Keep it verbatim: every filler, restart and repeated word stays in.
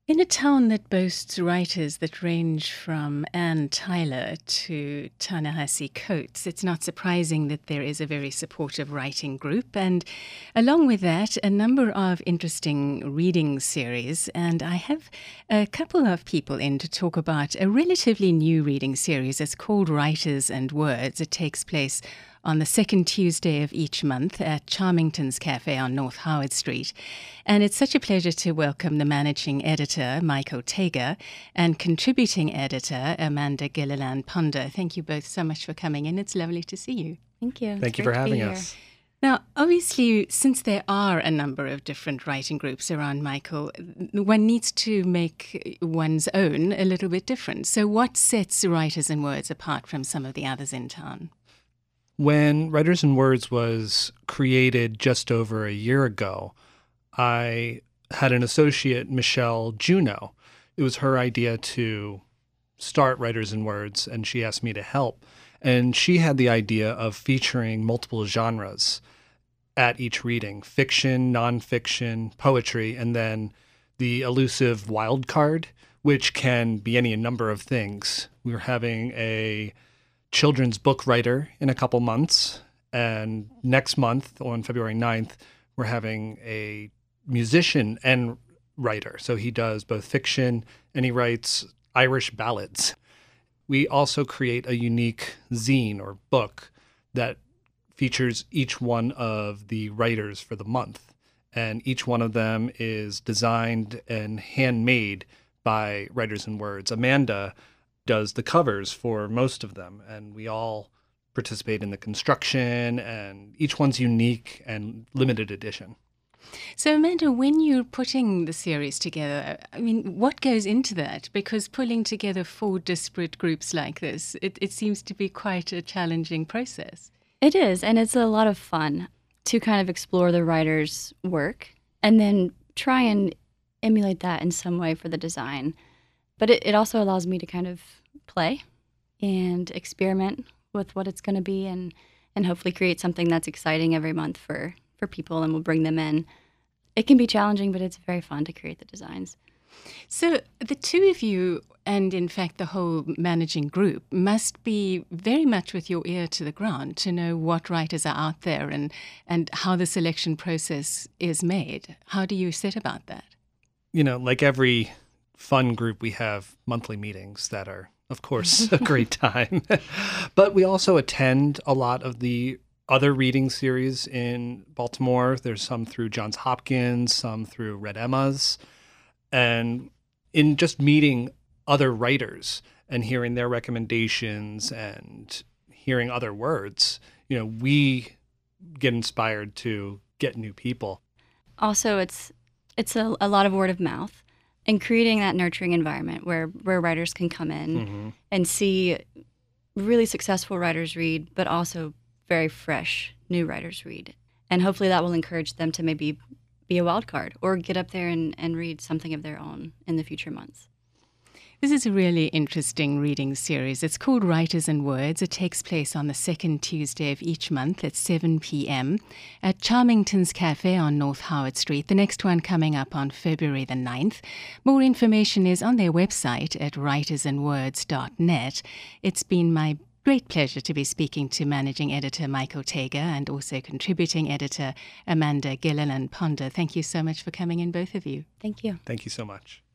In a town that boasts writers that range from Anne Tyler to Ta-Nehisi Coates, it's not surprising that there is a very supportive writing group, and along with that, a number of interesting reading series. And I have a couple of people in to talk about a relatively new reading series. It's called Writers and Words. It takes place on the second Tuesday of each month at Charmington's Cafe on North Howard Street. And it's such a pleasure to welcome the managing editor, Mike Ortega, and contributing editor, Amanda Gilliland Ponder. Thank you both so much for coming in. It's lovely to see you. Thank you. Thank It's you for great to be having here. us. Now, obviously, since there are a number of different writing groups around Michael, one needs to make one's own a little bit different. So what sets Writers and Words apart from some of the others in town? When Writers and Words was created just over a year ago, I had an associate, Michelle Juno. It was her idea to start Writers and Words, and she asked me to help. And she had the idea of featuring multiple genres at each reading: fiction, nonfiction, poetry, and then the elusive wild card, which can be any number of things. We were having a children's book writer in a couple months. And next month, on February ninth, we're having a musician and writer. So he does both fiction and he writes Irish ballads. We also create a unique zine or book that features each one of the writers for the month. And each one of them is designed and handmade by Writers and Words. Amanda does the covers for most of them, and we all participate in the construction, and each one's unique and limited edition. So, Amanda, when you're putting the series together, I mean, what goes into that? Because pulling together four disparate groups like this, it, it seems to be quite a challenging process. It is, and it's a lot of fun to kind of explore the writer's work and then try and emulate that in some way for the design. But it, it also allows me to kind of play and experiment with what it's going to be and, and hopefully create something that's exciting every month for, for people, and we'll bring them in. It can be challenging, but it's very fun to create the designs. So the two of you, and in fact the whole managing group, must be very much with your ear to the ground to know what writers are out there and, and how the selection process is made. How do you set about that? You know, like every fun group, we have monthly meetings that are, of course, a great time. But we also attend a lot of the other reading series in Baltimore. There's some through Johns Hopkins, some through Red Emma's. And in just meeting other writers and hearing their recommendations and hearing other words, you know, we get inspired to get new people. Also, it's it's a, a lot of word of mouth and creating that nurturing environment where, where writers can come in Mm-hmm. and see really successful writers read, but also very fresh new writers read. And hopefully that will encourage them to maybe be a wild card or get up there and, and read something of their own in the future months. This is a really interesting reading series. It's called Writers and Words. It takes place on the second Tuesday of each month at seven p.m. at Charmington's Cafe on North Howard Street. The next one coming up on February the ninth. More information is on their website at writers and words dot net. It's been my great pleasure to be speaking to managing editor Mike Ortega and also contributing editor Amanda Gilliland Ponder. Thank you so much for coming in, both of you. Thank you. Thank you so much.